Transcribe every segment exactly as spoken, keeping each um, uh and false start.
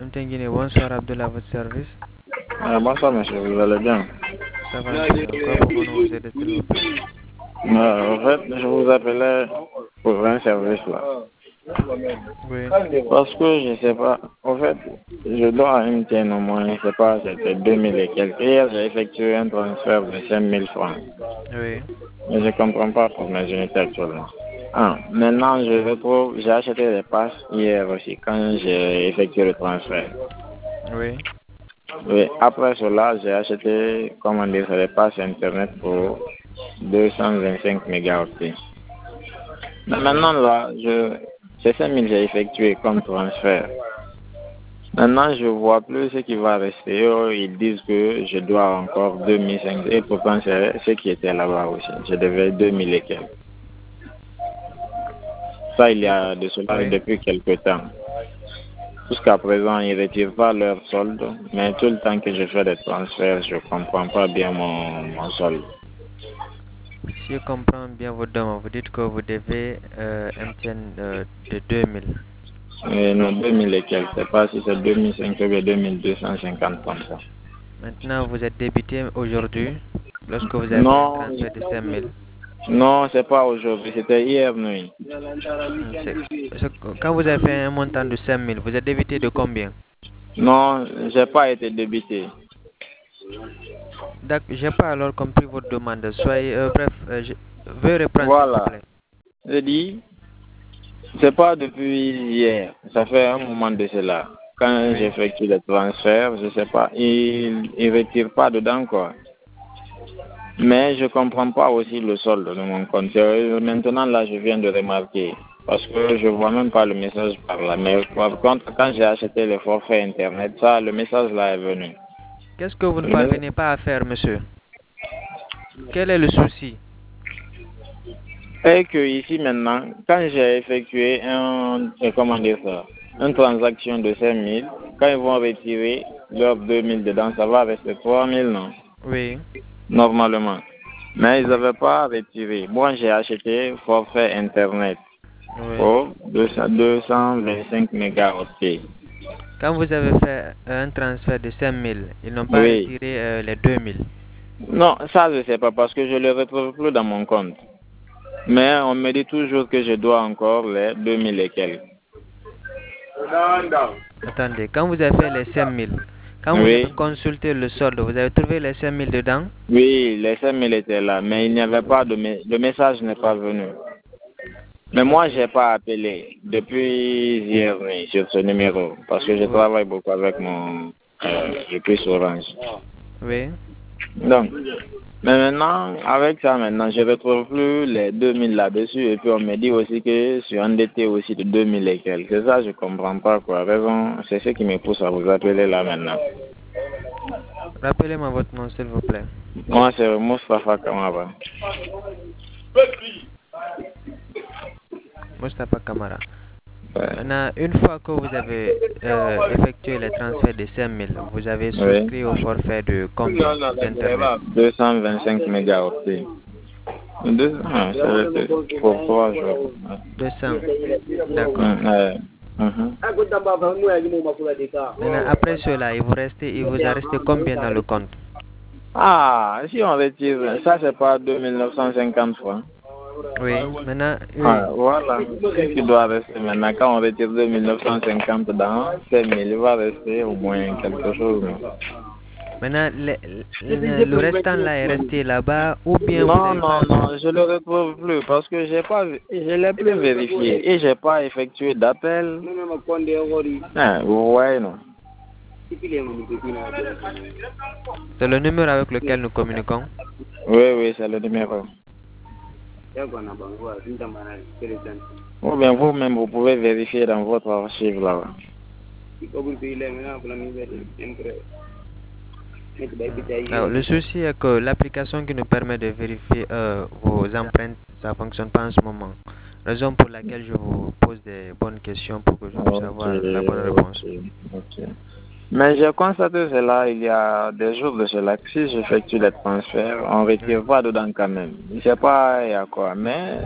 Mtengine, bonsoir Abdullah, à votre service. Euh, bonsoir monsieur, vous allez bien? Ça va, Alhamdulillah. Quoi pouvons-nous vous aider, s'il vous plaît? Euh, en fait, je vous appelais pour un service là. Oui, Parce que je sais pas, en fait, je dois à M T N au moins, je sais pas, c'était deux mille et quelques. Hier, j'ai effectué un transfert de cinq mille francs. oui, Mais je comprends pas pour mes unités actuellement. Ah, maintenant, je retrouve, j'ai acheté les passes hier aussi, quand j'ai effectué le transfert. oui. Oui, après cela, j'ai acheté, comment dire, les passes Internet pour deux cent vingt-cinq mégaoctets. Mais Oui. maintenant, là, je, c'est cinq mille que j'ai effectué comme transfert. Maintenant, je ne vois plus ce qui va rester. Oh, ils disent que je dois encore deux mille cinq cents. Et pourtant, c'est ce qui était là-bas aussi. Je devais deux mille et quelques. Ça, il y Et co- a de cela Oui. depuis quelque temps. Jusqu'à présent, ils ne retirent pas leur solde. Mais tout le temps que je fais des transferts, je ne comprends pas bien mon, mon solde. Si je comprends bien votre demande, vous dites que vous devez euh, M T N euh, de deux mille. Et non, deux mille et quelques. Je ne sais pas si c'est deux mille cinq cents ou deux mille deux cent cinquante comme ça. Maintenant, vous êtes débité aujourd'hui lorsque vous avez fait un Non, transfert de cinq mille. non, c'est pas aujourd'hui, c'était hier nuit. Hmm, c'est- c'est que Quand vous avez fait un montant de cinq mille, vous êtes débité de combien? Non, j'ai pas été débité. D'accord, j'ai pas alors compris votre demande. Soyez, euh, bref, euh, je... veuillez reprendre s'il vous Voilà. plaît. Je dis, c'est pas depuis hier, ça fait un moment de cela. Quand Oui. j'effectue les transferts, je sais pas, ils ne retirent pas dedans quoi. Mais je comprends pas aussi le solde de mon compte. C'est- Maintenant là, je viens de remarquer. Parce que je vois même pas le message par là. Mais par contre, quand j'ai acheté le forfait internet, ça, le message là est venu. Qu'est-ce que vous ne Le message- parvenez pas à faire, monsieur? Quel est le souci? Et que ici maintenant, quand j'ai effectué un, euh, comment dire ça, une transaction de cinq mille, quand ils vont retirer leurs deux mille dedans, ça va rester trois mille, non? Oui, Normalement. Mais ils n'avaient pas retiré. Moi, j'ai acheté forfait Internet oui. pour deux cent vingt-cinq mégaoctets. Quand vous avez fait un transfert de cinq mille, ils n'ont pas Oui. retiré euh, les deux mille. Non, ça, je ne sais pas parce que je ne le retrouve plus dans mon compte. Mais on me dit toujours que je dois encore les deux mille et quelques. Attendez, quand vous avez fait les cinq mille, quand vous avez Oui. consulté le solde, vous avez trouvé les cinq mille dedans? Oui, les cinq mille étaient là, mais il n'y avait pas de me- le message n'est pas venu. Mais moi, Ok. je n'ai pas appelé depuis hier nuit sur ce numéro parce que je Oui. travaille beaucoup avec mon euh, je suis Orange. Oui. Donc, mais maintenant, avec ça, maintenant, je ne retrouve plus les deux mille là-dessus et puis on me dit aussi que je suis endetté aussi de deux mille et quelques. C'est ça, je ne comprends pas quoi. Raison, c'est ce qui me pousse à vous appeler là maintenant. Rappelez-moi votre nom, s'il vous plaît. Moi, c'est Moustapha Kamara. Mustafa Kamara. Ouais. Maintenant, une fois que vous avez euh, effectué les transferts de cinq mille, vous avez Oui. souscrit au forfait de combien d'Internet? deux cent vingt-cinq mégaoctets. Deux, ah, c'est le- pour trois jours. deux cents. D'accord. Hum, ouais. Mhm. Maintenant, après cela, il vous reste, il vous a resté combien dans le compte? Ah, si on retire, ça c'est pas deux mille neuf cent cinquante francs. Oui. Maintenant, oui. Ah, voilà. Ce qui doit rester maintenant, quand on retire deux mille neuf cent cinquante dans cinq mille, il va rester au moins quelque chose. Non, Maintenant, le, le- le restant là est resté là-bas ou bien vous non, n'avez non, pas... non, je le retrouve plus parce que j'ai pas, je l'ai plus vérifié et j'ai pas effectué d'appel. Ah, ouais, non. C'est le numéro avec lequel nous communiquons. Oui, oui, c'est le numéro. Ou bien vous-même, vous pouvez vérifier dans votre archive là. Alors, le souci est que l'application qui nous permet de vérifier euh, vos empreintes, ça ne fonctionne pas en ce moment. Raison pour laquelle je vous pose des bonnes questions pour que je puisse Ok, avoir la bonne réponse. ok, ok. Mais j'ai constaté cela il y a des jours de cela, que si j'effectue les transferts, on ne Oui. retire pas dedans quand même. Je ne sais pas il y a quoi, mais...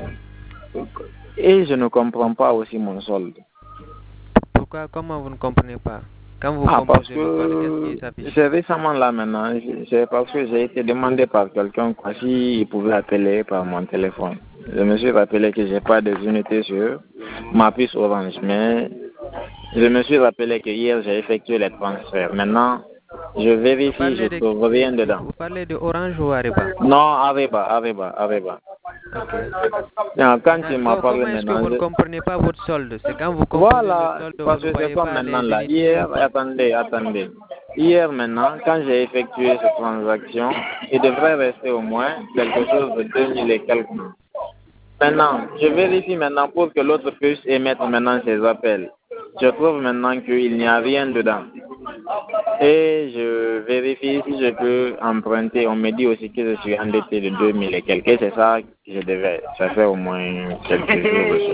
Et je ne comprends pas aussi mon solde. Pourquoi, comment vous ne comprenez pas? Quand vous Ah, parce composez le code, qu'est-ce qui s'affiche? que c'est récemment là maintenant, c'est parce que j'ai été demandé par quelqu'un s'il pouvait appeler par mon téléphone. Je me suis rappelé que j'ai pas de unités sur ma puce Orange, mais je me suis rappelé que hier j'ai effectué les transferts. Maintenant, je vérifie, je De, trouve rien dedans. vous parlez de Orange ou Ariba? Non, Ariba, Ariba, Ariba. Ok. Non, quand tu m'as Co- parlé Comment est-ce que maintenant, vous ne je... comprenez pas votre solde? C'est quand vous composez Voilà, le solde, parce vous ne que c'est voyez comme pas maintenant les là. unités. Hier, attendez, attendez. Hier maintenant, quand j'ai effectué cette transaction, il devrait rester au moins quelque chose de deux mille et quelques. Maintenant, je vérifie maintenant pour que l'autre puisse émettre maintenant ses appels. Je trouve maintenant qu'il n'y a rien dedans. Et je vérifie si je peux emprunter. On me dit aussi que je suis endetté de deux mille et quelques. Et c'est ça que je devais. Ça fait au moins quelques jours de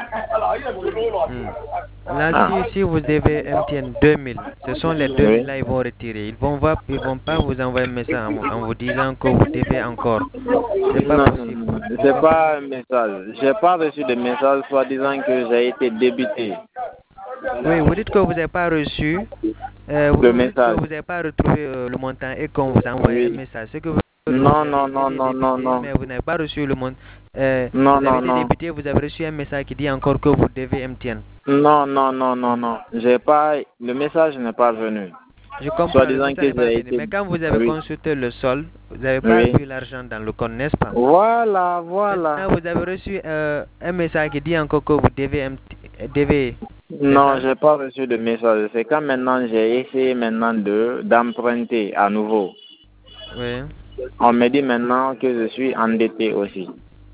ça. Hmm. Là, Ah. si, si vous devez M T N deux mille, ce sont les deux mille Oui. là, ils vont retirer. Ils vont voir, ils vont pas vous envoyer un message en, vous en vous disant que vous devez encore. C'est pas Non, non, possible. non. C'est pas un message. J'ai pas reçu de message soit disant que j'ai été débité. Oui, vous dites que vous n'avez pas reçu, euh, vous, Le vous dites que message. vous n'avez pas retrouvé euh, le montant et qu'on vous envoie un Oui. message. C'est que vous, Non, vous avez non, non, été non, non, débité, non. mais vous n'avez pas reçu le montant. Euh, Non, vous avez non, été non. débité, vous avez reçu un message qui dit encore que vous devez M T N. Non, non, non, non, non. J'ai pas. Le message n'est pas venu. Je comprends, Soit le disant message que n'est pas j'ai venu. été. Mais quand vous avez Oui. consulté le solde, vous n'avez pas Oui. vu l'argent dans le compte, n'est-ce pas? Voilà, voilà. Maintenant, vous avez reçu euh, un message qui dit encore que vous devez M T N. Devez, Non, j'ai pas reçu de message. C'est quand maintenant j'ai essayé maintenant de d'emprunter à nouveau. Oui. On me dit maintenant que je suis endetté aussi.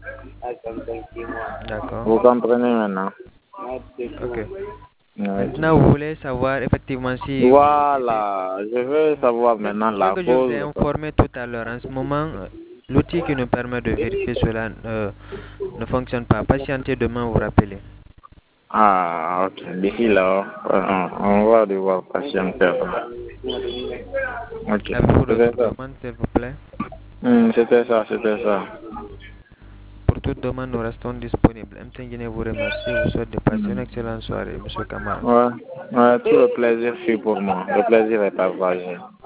D'accord. Vous comprenez maintenant? Ok. Oui. Maintenant, vous voulez savoir effectivement si... Voilà, je veux savoir maintenant Ce la que je vous ai cause. informé tout à l'heure, en ce moment, euh, l'outil qui nous permet de vérifier cela euh, ne fonctionne pas. Patientez, demain vous rappelez. Ah, ok. D'ici là, on, on va devoir patienter. Ok. Avez-vous C'était d'autres ça. demandes, s'il vous plaît? Hmm, c'était ça, c'était ça. Pour toute demande, nous restons disponibles. M T N Guinée vous remercie. Vous souhaite de passer une excellente soirée, M. Kamara. Ouais, ouais, tout le plaisir fut pour moi. Le plaisir est partagé.